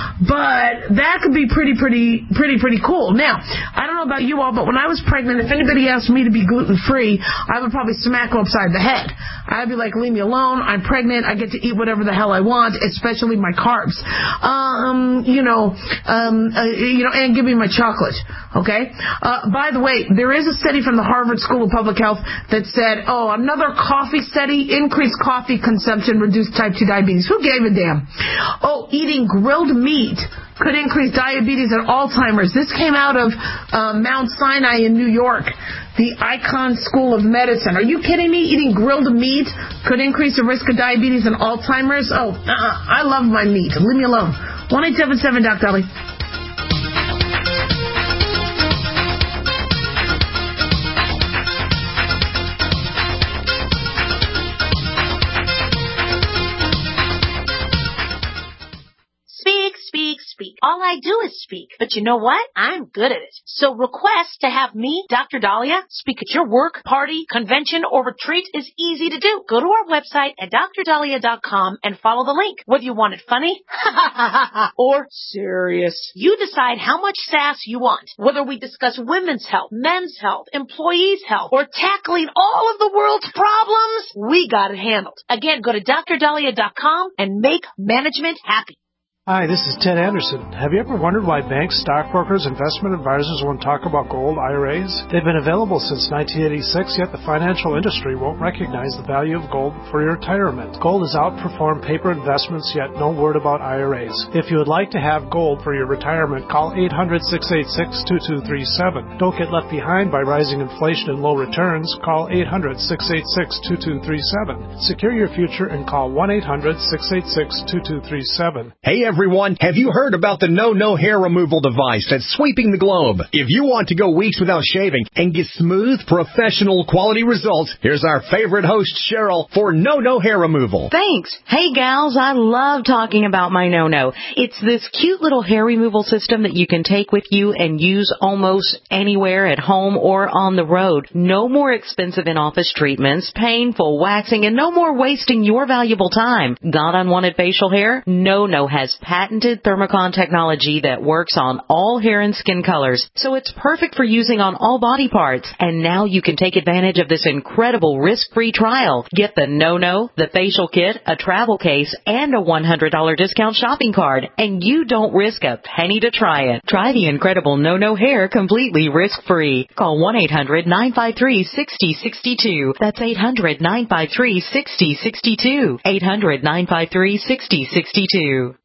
but that could be pretty, pretty, pretty, pretty cool. Now, I don't know about you all, but when I was pregnant, if anybody asked me to be gluten-free, I would probably smack them upside the head. I'd be like, leave me alone. I'm pregnant. I get to eat whatever the hell I want, especially my carbs. Um, you know, um, uh, you know, and give me my chocolate. Okay? Uh, by the way, there is a study from the Harvard School of Public Health that said, oh, another coffee study, increased coffee consumption reduced type two diabetes. Who gave a damn? Oh, eating grilled meat could increase diabetes and Alzheimer's. This came out of uh, Mount Sinai in New York, the Icahn School of Medicine. Are you kidding me? Eating grilled meat could increase the risk of diabetes and Alzheimer's? Oh, uh-uh. I love my meat. Leave me alone. one eight seven seven Doc Dolly. Speak. All I do is speak. But you know what? I'm good at it. So request to have me, Doctor Dahlia, speak at your work, party, convention, or retreat is easy to do. Go to our website at D R dahlia dot com and follow the link. Whether you want it funny or serious, you decide how much sass you want. Whether we discuss women's health, men's health, employees' health, or tackling all of the world's problems, we got it handled. Again, go to D R dahlia dot com and make management happy. Hi, this is Ted Anderson. Have you ever wondered why banks, stockbrokers, investment advisors won't talk about gold I R As? They've been available since nineteen eighty-six, yet the financial industry won't recognize the value of gold for your retirement. Gold has outperformed paper investments, yet no word about I R As. If you would like to have gold for your retirement, call eight hundred, six eight six, two two three seven. Don't get left behind by rising inflation and low returns. Call eight hundred, six eight six, two two three seven. Secure your future and call one eight hundred, six eight six, two two three seven. Hey everyone, have you heard about the No No hair removal device that's sweeping the globe? If you want to go weeks without shaving and get smooth, professional quality results, here's our favorite host, Cheryl, for No No hair removal. Thanks. Hey gals, I love talking about my No No. It's this cute little hair removal system that you can take with you and use almost anywhere at home or on the road. No more expensive in-office treatments, painful waxing, and no more wasting your valuable time. Got unwanted facial hair? No No has patented Thermocon technology that works on all hair and skin colors, so it's perfect for using on all body parts. And now you can take advantage of this incredible risk-free trial. Get the No No, the facial kit, a travel case, and a one hundred dollars discount shopping card, and you don't risk a penny to try it. Try the incredible No No hair completely risk-free. Call one eight hundred, nine five three, six zero six two. That's eight hundred, nine five three, six zero six two. eight hundred, nine five three, six zero six two.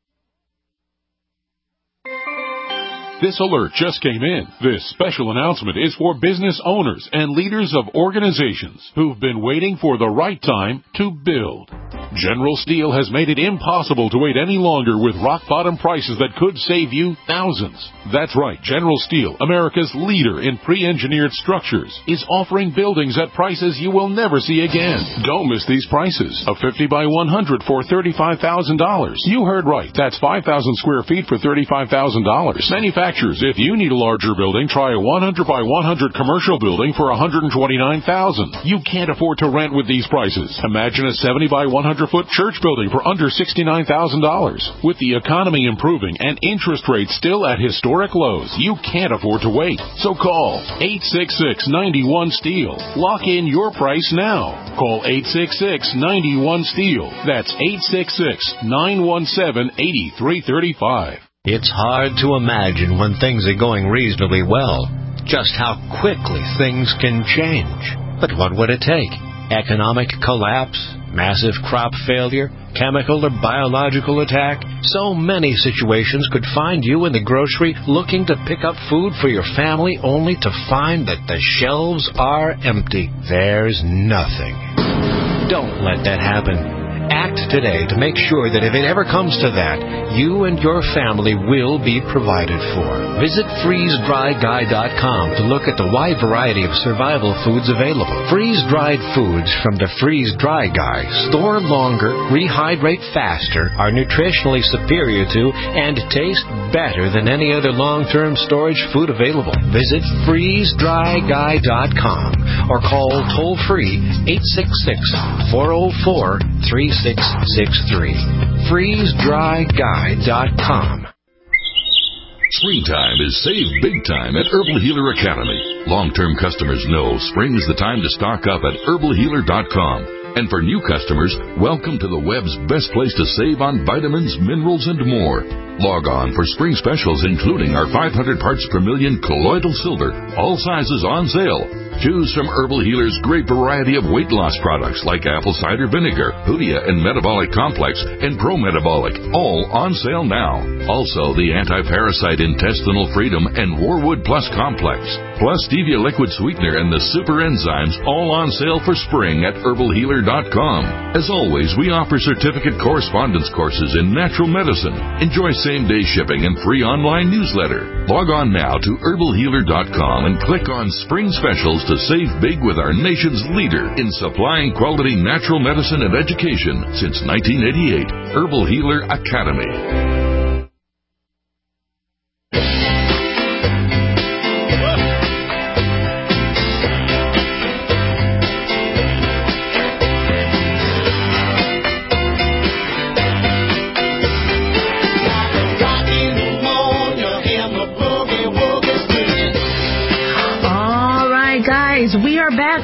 This alert just came in. This special announcement is for business owners and leaders of organizations who've been waiting for the right time to build. General Steel has made it impossible to wait any longer with rock-bottom prices that could save you thousands. That's right, General Steel, America's leader in pre-engineered structures, is offering buildings at prices you will never see again. Don't miss these prices. A fifty by one hundred for thirty-five thousand dollars. You heard right. That's five thousand square feet for thirty-five thousand dollars. Manufacturers, if you need a larger building, try a one hundred by one hundred commercial building for one hundred twenty-nine thousand dollars. You can't afford to rent with these prices. Imagine a seventy by one hundred foot church building for under sixty-nine thousand dollars. With the economy improving and interest rates still at historic lows, you can't afford to wait. So call eight six six, nine one, STEEL. Lock in your price now. Call eight six six, nine one, STEEL. That's eight six six, nine one seven, eight three three five. It's hard to imagine when things are going reasonably well, just how quickly things can change. But what would it take? Economic collapse? Massive crop failure, chemical or biological attack? So many situations could find you in the grocery looking to pick up food for your family only to find that the shelves are empty. There's nothing. Don't let that happen. Act today to make sure that if it ever comes to that, you and your family will be provided for. Visit freeze dry guy dot com to look at the wide variety of survival foods available. Freeze-dried foods from the Freeze Dry Guy store longer, rehydrate faster, are nutritionally superior to, and taste better than any other long-term storage food available. Visit freeze dry guy dot com or call toll-free eight six six, four zero four, three six six three. freeze dry guy dot com. Springtime is save big time at Herbal Healer Academy. Long-term customers know spring is the time to stock up at herbal healer dot com. And for new customers, welcome to the web's best place to save on vitamins, minerals, and more. Log on for spring specials, including our five hundred parts per million colloidal silver, all sizes on sale. Choose from Herbal Healer's great variety of weight loss products like apple cider vinegar, Hoodia and Metabolic Complex, and Pro Metabolic, all on sale now. Also, the Anti-Parasite Intestinal Freedom and Warwood Plus Complex, plus Stevia Liquid Sweetener and the Super Enzymes, all on sale for spring at herbal healer dot com. As always, we offer certificate correspondence courses in natural medicine. Enjoy same-day shipping and free online newsletter. Log on now to herbal healer dot com and click on Spring Specials to save big with our nation's leader in supplying quality natural medicine and education since nineteen eighty-eight. Herbal Healer Academy. We are back on the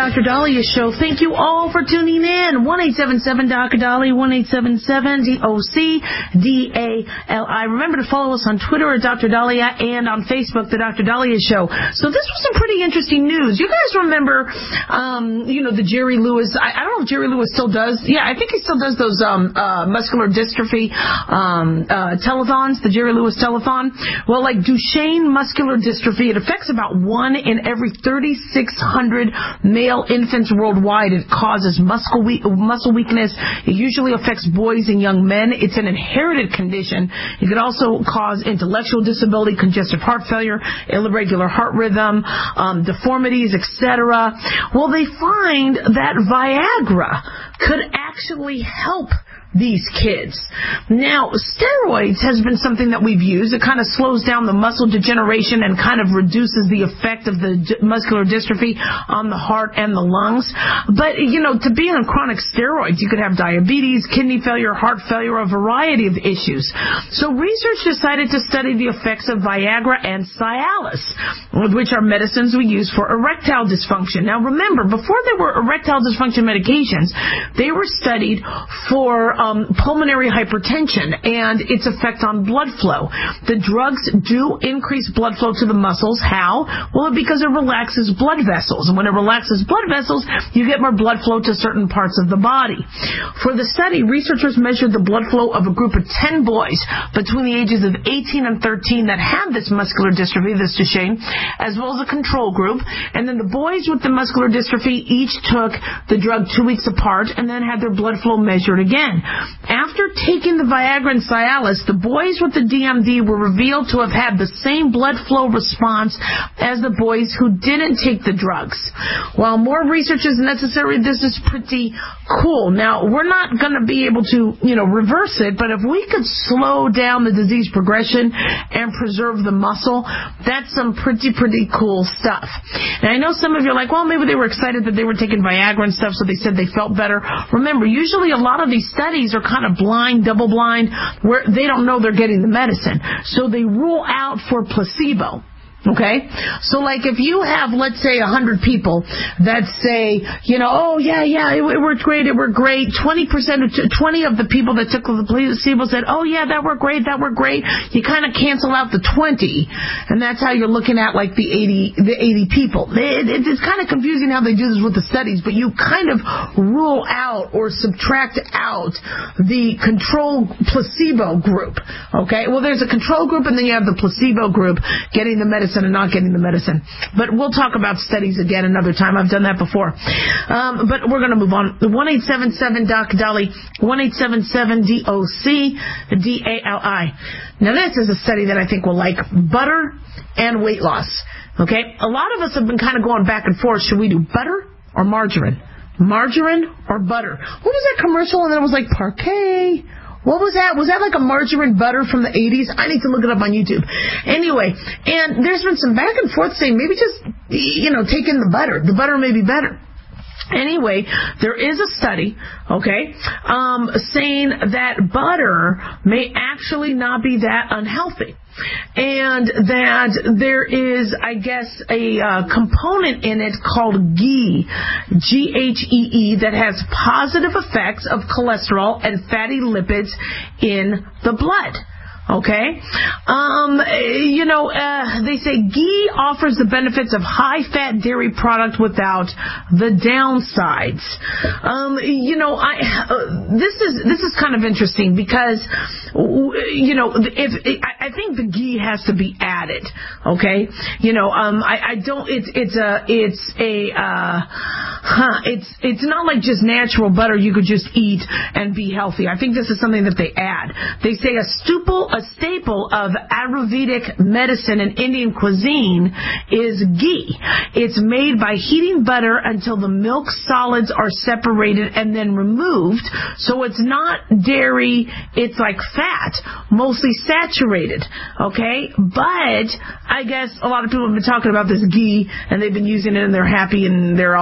Doctor Dahlia Show. Thank you all for tuning in. one eight seven seven Doctor Dolly, one eight seven seven D O C D A L I. Remember to follow us on Twitter at Doctor Dahlia and on Facebook, The Doctor Dahlia Show. So this was some pretty interesting news. You guys remember, um, you know, the Jerry Lewis, I, I don't know if Jerry Lewis still does. Yeah, I think he still does those um, uh, muscular dystrophy um, uh, telethons, the Jerry Lewis telethon. Well, like Duchenne muscular dystrophy, it affects about one in every thirty-six hundred male infants worldwide. It causes muscle we- muscle weakness. It usually affects boys and young men. It's an inherited condition. It could also cause intellectual disability, congestive heart failure, irregular heart rhythm, um, deformities, et cetera. Well, they find that Viagra could actually help these kids. Now, steroids has been something that we've used. It kind of slows down the muscle degeneration and kind of reduces the effect of the d- muscular dystrophy on the heart and the lungs. But, you know, to be on chronic steroids, you could have diabetes, kidney failure, heart failure, a variety of issues. So research decided to study the effects of Viagra and Cialis, which are medicines we use for erectile dysfunction. Now, remember, before there were erectile dysfunction medications, they were studied for Um, pulmonary hypertension and its effect on blood flow. The drugs do increase blood flow to the muscles. How? Well, because it relaxes blood vessels. And when it relaxes blood vessels, you get more blood flow to certain parts of the body. For the study, researchers measured the blood flow of a group of ten boys between the ages of eighteen and thirteen that had this muscular dystrophy, this Duchenne, as well as a control group. And then the boys with the muscular dystrophy each took the drug two weeks apart and then had their blood flow measured again. After taking the Viagra and Cialis, the boys with the D M D were revealed to have had the same blood flow response as the boys who didn't take the drugs. While more research is necessary, this is pretty cool. Now, we're not going to be able to, you know, reverse it, but if we could slow down the disease progression and preserve the muscle, that's some pretty, pretty cool stuff. And I know some of you are like, well, maybe they were excited that they were taking Viagra and stuff, so they said they felt better. Remember, usually a lot of these studies are kind of blind, double blind, where they don't know they're getting the medicine. So they rule out for placebo. Okay? So, like, if you have, let's say, one hundred people that say, you know, oh, yeah, yeah, it, it worked great, it worked great. twenty percent, of, twenty of the people that took the placebo said, oh, yeah, that worked great, that worked great. You kind of cancel out the twenty, and that's how you're looking at, like, the eighty, the eighty people. It, it, it's kind of confusing how they do this with the studies, but you kind of rule out or subtract out the control placebo group. Okay? Well, there's a control group, and then you have the placebo group getting the medicine and not getting the medicine. But we'll talk about studies again another time. I've done that before. Um, but we're going to move on. one eight seven seven D O C Dolly, one eight seven seven D O C D A L I. Now this is a study that I think will like butter and weight loss. Okay? A lot of us have been kind of going back and forth. Should we do butter or margarine? Margarine or butter? What was that commercial? And then it was like Parquet. What was that? Was that like a margarine butter from the eighties? I need to look it up on YouTube. Anyway, and there's been some back and forth saying maybe just, you know, take in the butter. The butter may be better. Anyway, there is a study, okay, um, saying that butter may actually not be that unhealthy. And that there is, I guess, a uh, component in it called ghee, G H E E, that has positive effects of cholesterol and fatty lipids in the blood. Okay? Um, you know, uh, they say ghee offers the benefits of high-fat dairy product without the downsides. Um, you know, I uh, this is this is kind of interesting because, you know, if I think the ghee has to be added. Okay? You know, um, I, I don't. It's it's a it's a uh, huh, it's it's not like just natural butter you could just eat and be healthy. I think this is something that they add. They say a staple. A staple of Ayurvedic medicine and Indian cuisine is ghee. It's made by heating butter until the milk solids are separated and then removed. So it's not dairy, it's like fat, mostly saturated. Okay? But I guess a lot of people have been talking about this ghee and they've been using it and they're happy and they're all excited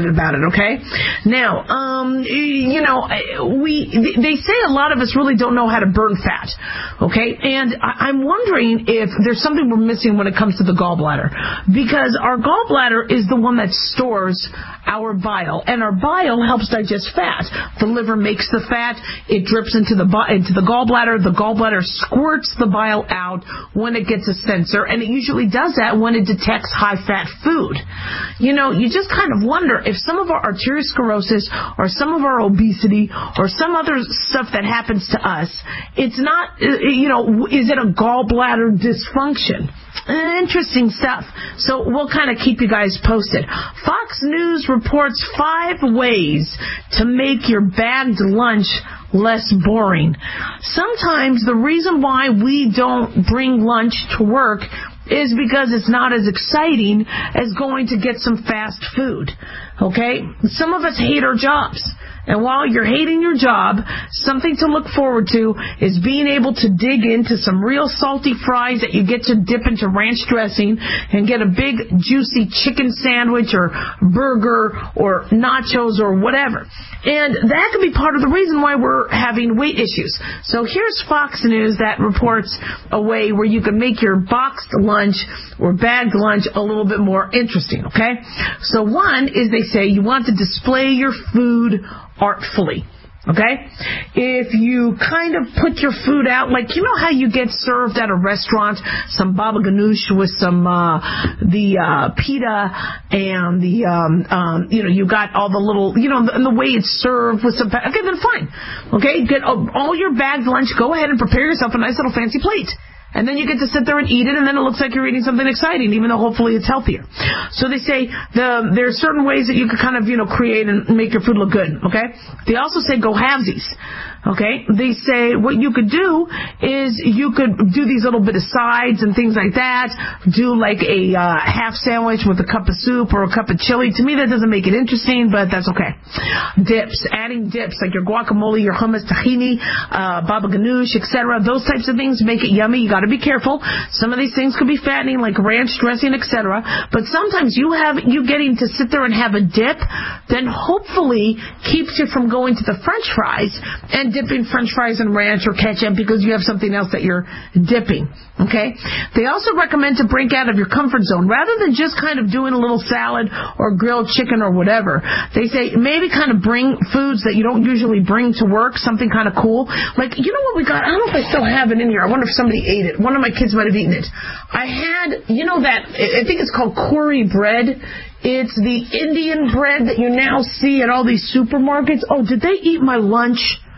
excited about it, okay? Now, um, you know, we they say a lot of us really don't know how to burn fat, okay? And I'm wondering if there's something we're missing when it comes to the gallbladder, because our gallbladder is the one that stores our bile, and our bile helps digest fat. The liver makes the fat, it drips into the into the gallbladder, the gallbladder squirts the bile out when it gets a sensor, and it usually does that when it detects high-fat food. You know, you just kind of wonder if some of our arteriosclerosis or some of our obesity or some other stuff that happens to us, it's not, you know, is it a gallbladder dysfunction? Interesting stuff. So we'll kind of keep you guys posted. Fox News reports five ways to make your bagged lunch less boring. Sometimes the reason why we don't bring lunch to work is because it's not as exciting as going to get some fast food. Okay? Some of us hate our jobs. And while you're hating your job, something to look forward to is being able to dig into some real salty fries that you get to dip into ranch dressing and get a big juicy chicken sandwich or burger or nachos or whatever. And that could be part of the reason why we're having weight issues. So here's Fox News that reports a way where you can make your boxed lunch or bagged lunch a little bit more interesting, okay? So one is they say you want to display your food artfully. Okay? If you kind of put your food out, like, you know how you get served at a restaurant, some baba ganoush with some, uh, the, uh, pita and the, um, um, you know, you got all the little, you know, and the way it's served with some, okay, then fine. Okay? Get all your bagged lunch, go ahead and prepare yourself a nice little fancy plate. And then you get to sit there and eat it, and then it looks like you're eating something exciting, even though hopefully it's healthier. So they say the there are certain ways that you could kind of, you know, create and make your food look good, okay? They also say go halvesies, okay? They say what you could do is you could do these little bit of sides and things like that, do like a uh, half sandwich with a cup of soup or a cup of chili. To me, that doesn't make it interesting, but that's okay. Dips, adding dips like your guacamole, your hummus, tahini, uh, baba ganoush, et cetera. Those types of things make it yummy. You got to be careful. Some of these things could be fattening, like ranch dressing, et cetera. But sometimes you have you getting to sit there and have a dip, then hopefully keeps you from going to the French fries and dipping French fries in ranch or ketchup because you have something else that you're dipping. Okay? They also recommend to break out of your comfort zone rather than just kind of doing a little salad or grilled chicken or whatever. They say maybe kind of bring foods that you don't usually bring to work, something kind of cool. Like, you know what we got? I don't know if I still have it in here. I wonder if somebody ate it. One of my kids might have eaten it. I had, you know that, I think it's called Kori bread. It's the Indian bread that you now see at all these supermarkets. Oh, did they eat my lunch?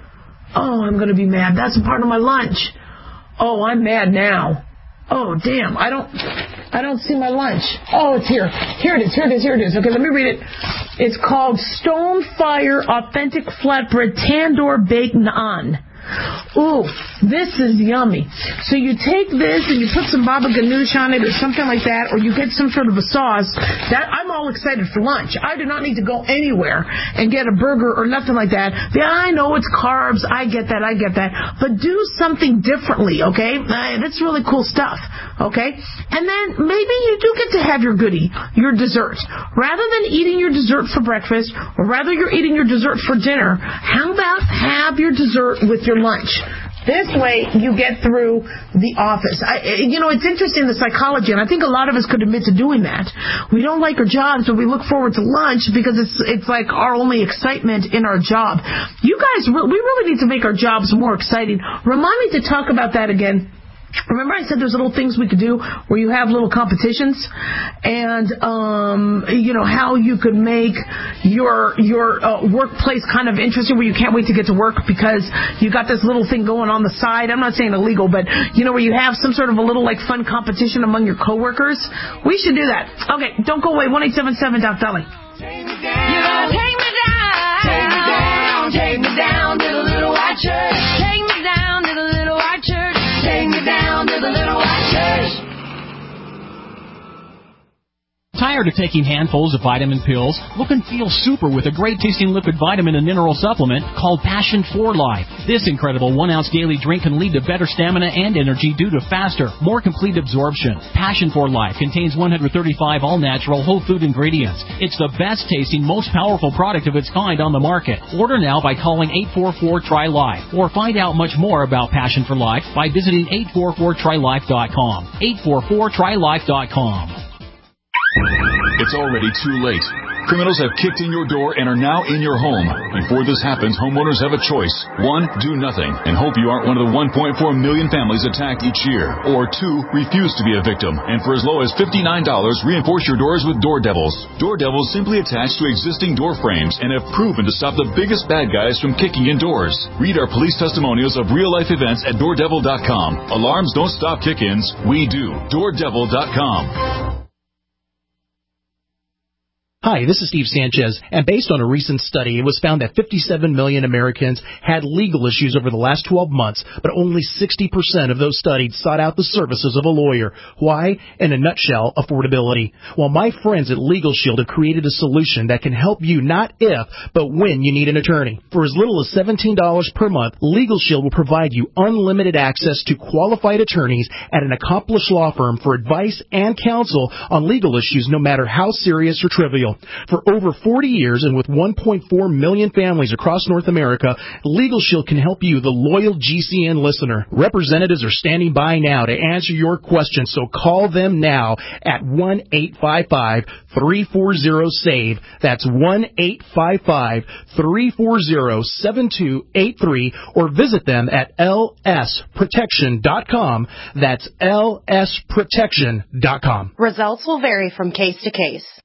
Oh, I'm going to be mad. That's a part of my lunch. Oh, I'm mad now. Oh, damn. I don't, I don't see my lunch. Oh, it's here. Here it is. Here it is. Here it is. Okay, let me read it. It's called Stonefire Authentic Flatbread Tandoor Baked Naan. Ooh, this is yummy. So you take this and you put some baba ganoush on it or something like that, or you get some sort of a sauce. That I'm all excited for lunch. I do not need to go anywhere and get a burger or nothing like that. Yeah, I know it's carbs. I get that. I get that. But do something differently, okay? Uh, that's really cool stuff, okay? And then maybe you do get to have your goodie, your dessert. Rather than eating your dessert for breakfast, or rather you're eating your dessert for dinner, how about have your dessert with your lunch? This way you get through the office. I, you know, it's interesting, the psychology, and I think a lot of us could admit to doing that. We don't like our jobs, but we look forward to lunch because it's it's like our only excitement in our job. You guys, we really need to make our jobs more exciting. Remind me to talk about that again. Remember I said there's little things we could do where you have little competitions and, um, you know, how you could make your your uh, workplace kind of interesting where you can't wait to get to work because you got this little thing going on the side. I'm not saying illegal, but, you know, where you have some sort of a little, like, fun competition among your coworkers. We should do that. Okay, don't go away. one eight seven seven Doc Dolly. Take me down. Take me down. Take me down. Take me down to the little white church. Take me down to the little white church. Take me down to the little white church. Tired of taking handfuls of vitamin pills? Look and feel super with a great-tasting liquid vitamin and mineral supplement called Passion for Life. This incredible one-ounce daily drink can lead to better stamina and energy due to faster, more complete absorption. Passion for Life contains one hundred thirty-five all-natural whole food ingredients. It's the best-tasting, most powerful product of its kind on the market. Order now by calling eight four four, T R Y, LIFE or find out much more about Passion for Life by visiting eight four four try life dot com. eight four four try life dot com. It's already too late. Criminals have kicked in your door and are now in your home. Before this happens, homeowners have a choice. One, do nothing and hope you aren't one of the one point four million families attacked each year. Or two, refuse to be a victim. And for as low as fifty-nine dollars, reinforce your doors with Door Devils. Door Devils simply attach to existing door frames and have proven to stop the biggest bad guys from kicking in doors. Read our police testimonials of real-life events at door devil dot com. Alarms don't stop kick-ins. We do. door devil dot com. Hi, this is Steve Sanchez, and based on a recent study, it was found that fifty-seven million Americans had legal issues over the last twelve months, but only sixty percent of those studied sought out the services of a lawyer. Why? In a nutshell, affordability. Well, my friends at Legal Shield have created a solution that can help you not if, but when you need an attorney. For as little as seventeen dollars per month, Legal Shield will provide you unlimited access to qualified attorneys at an accomplished law firm for advice and counsel on legal issues, no matter how serious or trivial. For over forty years and with one point four million families across North America, Legal Shield can help you, the loyal G C N listener. Representatives are standing by now to answer your questions, so call them now at one eight five five, three four zero, S A V E. That's one eight five five, three four zero, seven two eight three, or visit them at L S protection dot com. That's L S protection dot com. Results will vary from case to case.